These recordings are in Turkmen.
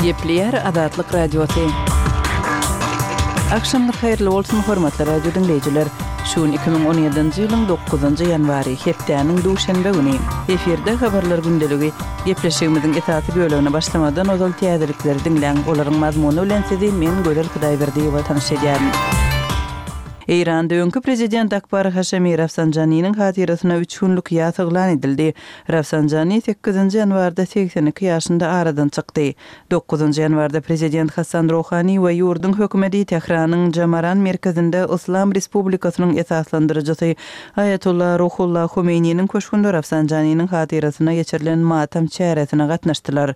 Gepleyer Adatlyk Radiosu. Akşamlar hayırlı olsun hormatly radio dinleyijiler. Şuun 2017-nji ýylyň 9-njy ýanwary hepdäniň duşanbe güni. Eferde habarlar gündeligi gepleşigimiziň etaty bölümine başlamadan ozal täzelikleri dinleň, olaryň mazmuny bilen sizi men Göler Hudaýberdi we tanışdyrýar. İran dönkü prezident Akbar Haşemi Rafsanjany'nin hatirasyna 3 günlük ýas eglan edildi. Rafsanjany 8-nji ýanwarda 82 ýaşynda aradan çykdy. 9-njy ýanwarda prezident Hasan Rouhani we ýurdun hökümeti Tehranyň Jamaran merkezinde Islam Respublikasynyň esaslandyrjysy Ayatollah Ruhollah Khomeini'nin köşkünde Rafsanjany'nin hatirasyna geçirilen matam çäresine gatnaşdylar.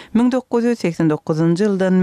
1989-njy ýyldan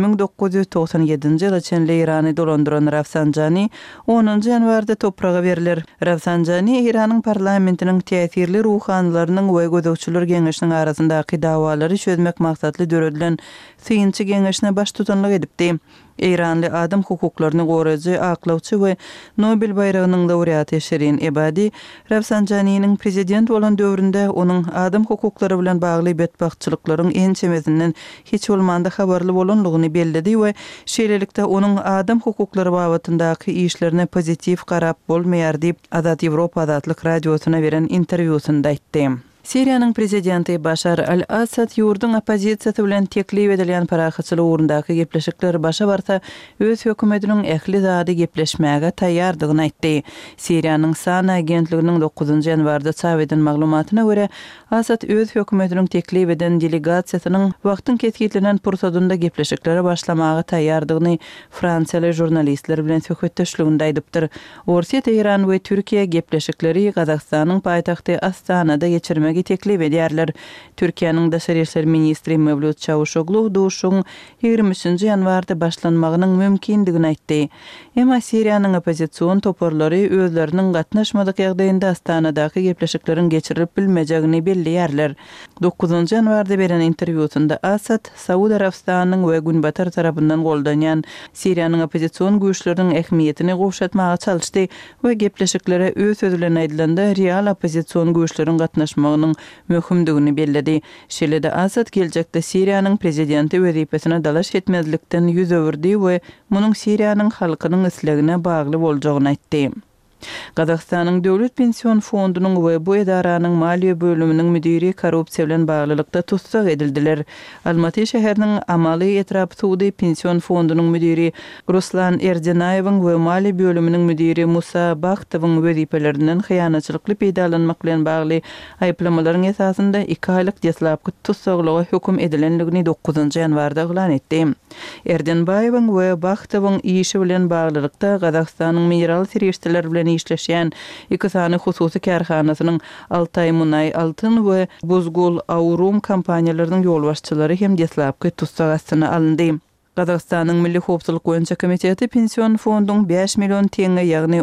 1997-nji ýyla çenli Irany dolandyran Rafsanjany 10 ýanwarda topraga beriler. Rafsanjany Iranyň parlamentiniň täsirli ruhanylarynyň we gözegçiler geňeşiniň arasyndaky dawalary çözmek maksatly döredilen Syýynçy geňeşine baş tutanlyk edipdi. İranly adam hukuklaryny goraýjy aklawçy we Nobel bayragynyň laureaty Shirin Ebadi Rafsanjany'nin prezident bolan döwründe onuň adam hukuklary bilen bagly betbagtçylyklaryň en çemezinden hiç bolmanda habarly bolanlygyny bellidi we şeýlelikde onuň adam hukuklary babatyndaky işlerine pozitiv garap bolmaýar diýip Azat Ýewropa Adatlyk Radiosyna beren interwýusynda aýtdy. Siriýanyň prezidenti Bashar al-Assad ýurdun opozisiýasy bilen teklip edilen parahatçylyk ugrundaky gepleşikler başa barsa öz hökümetiniň ähli zady gepleşmäge taýýardygyny aýtdy. Siriýanyň Sana agentliginiň 9-njy ýanwarda çap eden maglumatyna görä, Assad öz hökümetiniň teklip eden delegasiýasynyň wagtyň kesgitlenen pursadynda gepleşiklere başlamagy taýýardygyny Fransiýaly jurnalistler bilen söhbetdeşliginde aýdypdyr. Orsiýa Tehran we Türkiýe gepleşikleri Gazakstanyň paýtagty Astanada geçirmek teklip edýärler. Türkiýanyň daşary işler ministri Mevlut Çavuşoglu duşuň 23-nji ýanwarda başlanmagynyň mümkindigini aýtdy. Emma Siriýanyň opozisiýon toparlary özleriniň gatnaşmadyk ýagdaýynda Astanadaky gepleşikleriň geçirilip bilmejegini bellärler. 9-njy ýanwarda beren interwýusynda Assad Saudi Arabistanyň we Günbatar tarapyndan goldanýan Siriýanyň opozisiýon güýçleriniň ähmiýetini gowşatmaga çalyşdy we gepleşiklere öz sözü bilen aýdylanda real opozisiýon güýçleriň gatnaşmagynyň möhümdigini belledi. Şeýle-de Assad geljekde Siriýanyň prezidenti wezipesine dalaş etmezlikden ýüz öwürdi we munyň Siriýanyň halkynyň islegine bagly boljagyny aýtdy. Gazakstanyň Döwlet Pensiýon Fondunyň we bu edaranyň maliýe bölüminiň müdiri korrupsiýa bilen baglylykda tutsak edildiler. Almaty şäheriniň Amaly Etrap Suudi Pensiýon Fondunyň müdiri Ruslan Erdenaýewiň we maliýe bölüminiň müdiri Musa Bakhtowyň wezifelerinden hyýanatçylykly peýdalanmak bilen bagly aýplamalaryň esasynda 2 aýlyk deslapky tutsaklyga höküm edilenligini 9-njy ýanwarda eglan etdi. Erdenaýewiň we Bakhtowyň işi bilen baglylykda Gazakstanyň mineral serýeşdeler bilen işleşýän iki sany hususy kärhanasynyň Altay Munay Altyn we Buzgul Aurum kompaniýalarynyň ýolbaşçylary hem deslapky tutsak astyna alyndy. Gazakstanyň Milli Howpsuzlyk boýunça komiteti pensiýon fondunyň 5 million teňe, ýagny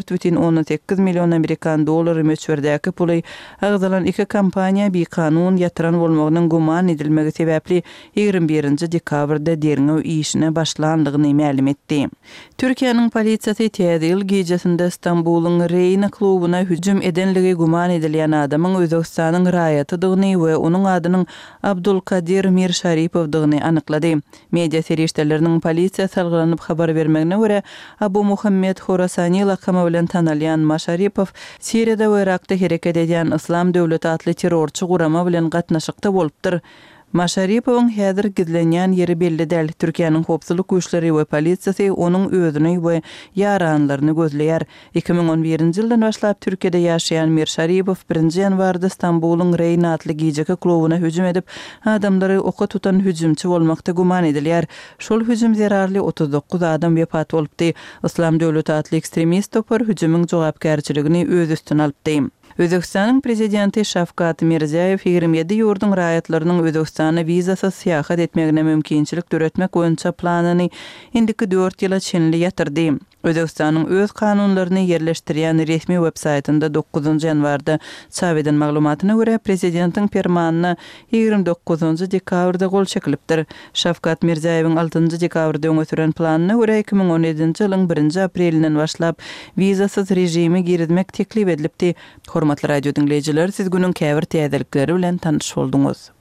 14,18 million Amerikan dollary möçberdäki puly agzalan iki kompaniýa bikanun ýatyran bolmagynyň guman edilmegi sebäpli 21-nji dekabrda derňew işine başlandygyny ma'lum etdi. Türkiýanyň polisiýasy täze ýyl gejesinde Istanbulyň Reyna klubuna hüjüm edenligi guman edilýän adamyň Özbekistanyň raýatydygyny we onuň adynyň Abdulkadir Mirsharipowdygyny anyklady. Media serýeşdeleriniň polisiýa salgylanyp habar bermegine görä, Abu Muhammed Khorasani lakamy bilen tanalýan Masharipow Siriýada we Irakda hereket edýän Islam döwleti atly terrorçy gurama bilen gatnaşykda bolupdyr. Masharipowyň häzir gizlenýän ýeri belli däl. Türkiýanyň howpsuzlyk güýçleri we polisiýasy onuň özüni we ýaranlaryny gözleýär. 2011-nji ýyldan başlap Türkiýede ýaşaýan Mirsharipow 1-nji ýanwarda Istanbulyň Reyna atly gijeke klubuna hüjüm edip, adamlary oka tutan hüjümçi bolmakda guman edilýär. Şol hüjüm zerarly 39 adam wepat bolupdy. Islam döwleti atly ekstremist topar hüjümüň jogapkärçiligini öz üstüne alypdy. Özbekistanyň prezidenti Şavkat Mirziýew 27 ýurdun raýatlarynyň Özbekistana wizasyz seýahat etmegine mümkinçilik döretmek boýunça planyny indiki 4 ýyla çenli ýatyrdy. Özbekistanyň öz kanunlaryny yerleşdirýän resmi websaytynda 9-njy ýanwarda çap eden maglumatyna görä prezidentiň fermanyna 29-njy dekabrda gol çekilipdir. Şavkat Mirziýewiň 6-njy dekabrda öňe süren planyna görä 2017-nji ýylyň 1-nji aprelinden başlap wizasyz rejimi girizmek teklip edilipdi. Hormatly radio dinleyijiler, siz günüň käbir täzelikleri bilen tanış bolduňuz.